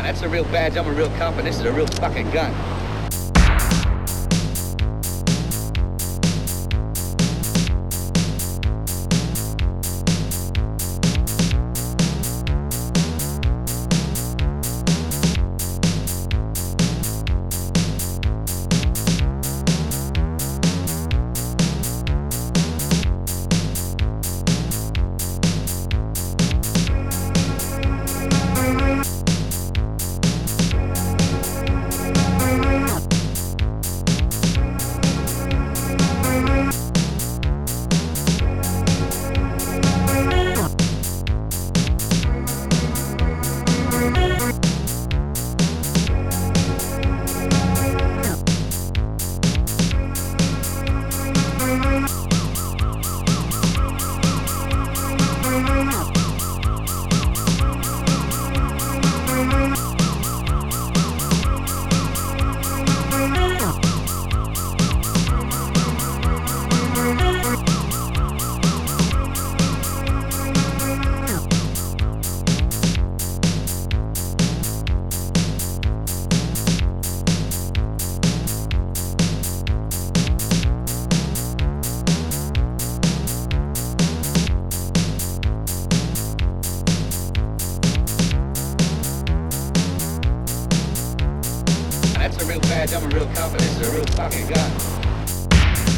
That's a real badge. I'm a real cop, and this is a real fucking gun. That's a real badge. I'm a real cop, and this is a real fucking gun.